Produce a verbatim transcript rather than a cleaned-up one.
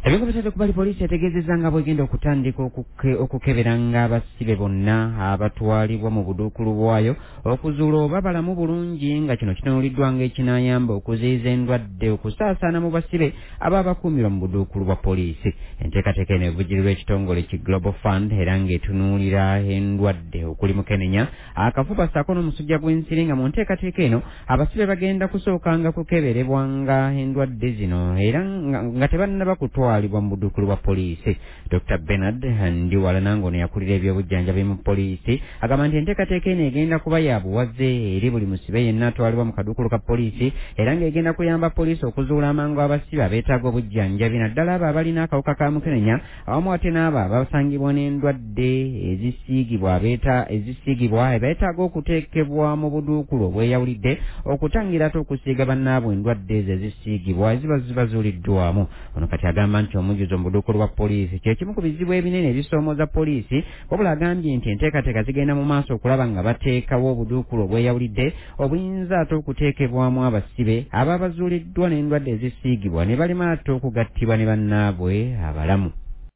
Ebintu bisatu kubali poliisi yategeezezza nga bwegenda okutandika okukeberanga abasibe bonna abatwalibwa mu buduukulu bwayo okuzuula oba balamu bulungi nga kino kitunuuliddwa ng'ekinaayamba okuziyiza endwadde okusaasaana mu basibe aba bakuumirwa mu buduukulu bwa poliisi. Enteekateeka eno evujjirirwa ekitongole ki Global Fund era ng'etunuulira endwadde okuli mukenenya akafuba ssaako n'omusujja gw'ensiri nga mu nteekateeka eno abasibe bagenda kusookanga kukeberebwanga endwadde zino era nga tebannaba kutwala alibwa mu buduukulu bwa poliisi. Doctor Bernard Ndiwala Nangono yakulira ebyobujjanjabi mu poliisi agamba nti enteekateeka eno egenda kuba ya buwaze eri buli musibe yenna atwalibwa mu kaduukulu ka poliisi era ng'egenda kuyamba poliisi okuzuula amangu abasibe abeetaaga obujjanjabi naddala abo abalina akawuka ka mukenenya awamu ate n'abo abasangibwa n'endwadde ezisiigibwa abeeta ezisiigibwa ebeetaaga okuteekebwa mu buduukulu obweyawulidde okutangira ate okusiiga bannaabwe endwadde ezo ezisiigibwa eziba zibazuuliddwamu. Ono kati agamba nti omujjuzo mu buduukulu bwa poliisi kye kimu ku bizibu ebinene ebisoomooza poliisi wabula agambye nti enteekateeka zigenda mu maaso okulaba nga bateekawo obuduukulu obweyawulidde obuyinza ate okuteekebwamu abasibe aba bazuuliddwa n'endwadde ezisiigibwa ne balema ate okugattibwa ne bannaabwe abalamu.